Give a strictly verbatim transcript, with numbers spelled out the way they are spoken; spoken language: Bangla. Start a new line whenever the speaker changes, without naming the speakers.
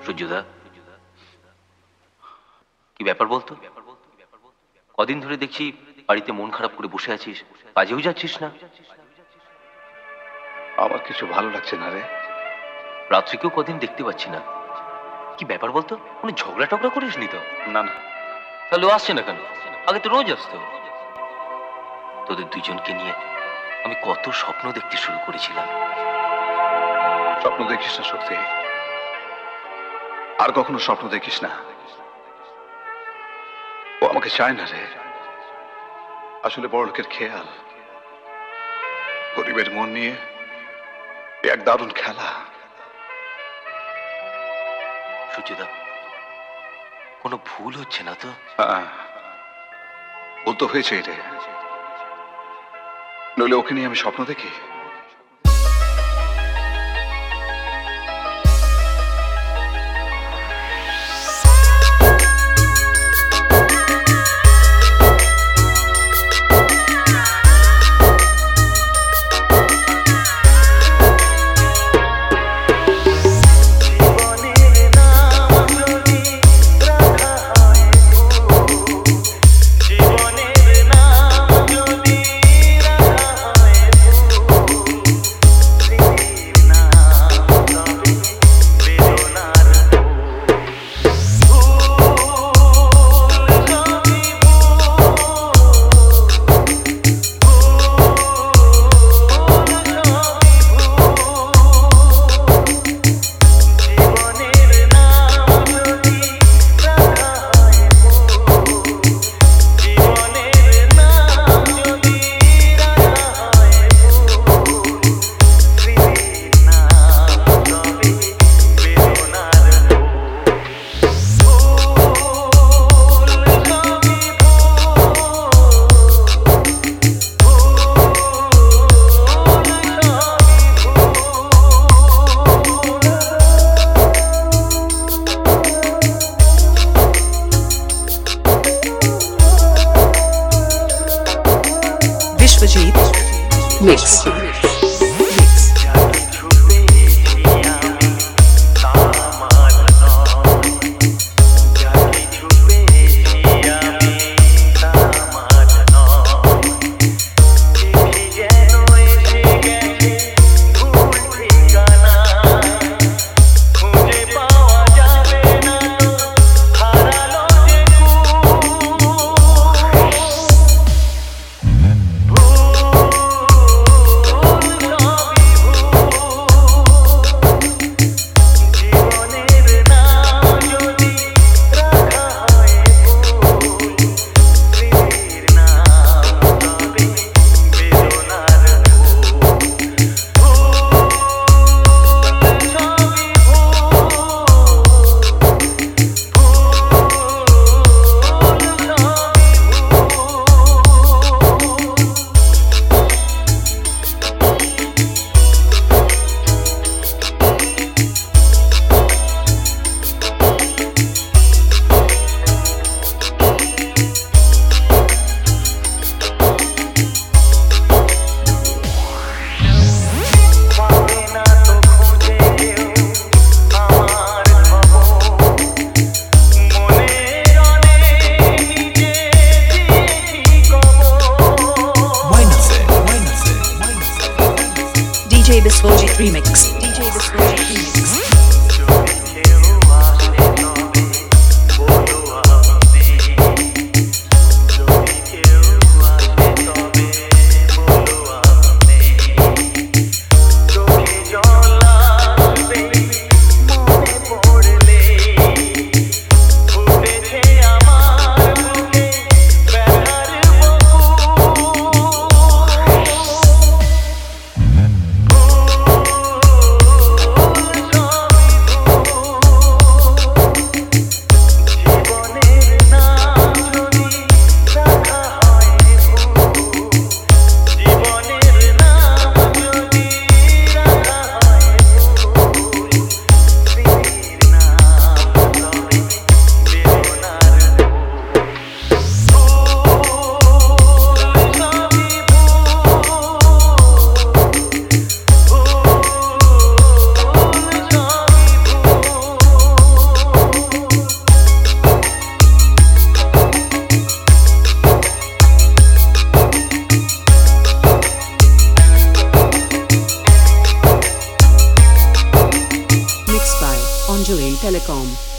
সূর্যদা, কি ব্যাপার বলতো? কদিন ধরে দেখছি বাড়িতে মন খারাপ করে বসে আছিস, কাজেও যাচ্ছিস না।
আমার কিছু ভালো লাগছে না রে।
রাত্রিকেও কদিন দেখতে পাচ্ছি না, কি ব্যাপার বলতো? কোনো ঝগড়া টগড়া করিস নি তো?
না না।
তাহলে আসছে না কেন? আগে তো রোজ আসতো। তোদের দুজনকে নিয়ে আমি কত স্বপ্ন দেখতে শুরু করেছিলাম।
স্বপ্ন দেখিস না শক্তি, আর কখনো স্বপ্ন দেখিস না। ও আমাকে চায় না রে। আসলে বড় লোকের খেয়াল, গরিবের মন নিয়ে এক দারুণ খেলা।
সূর্যদা, কোনো ভুল হচ্ছে না তো?
হ্যাঁ, ভুল তো হয়েছে রে, নইলে ওকে নিয়ে আমি স্বপ্ন দেখি?
Mix. D J Biswajit Remix. D J Biswajit Remix. Pushpanjali Telecom.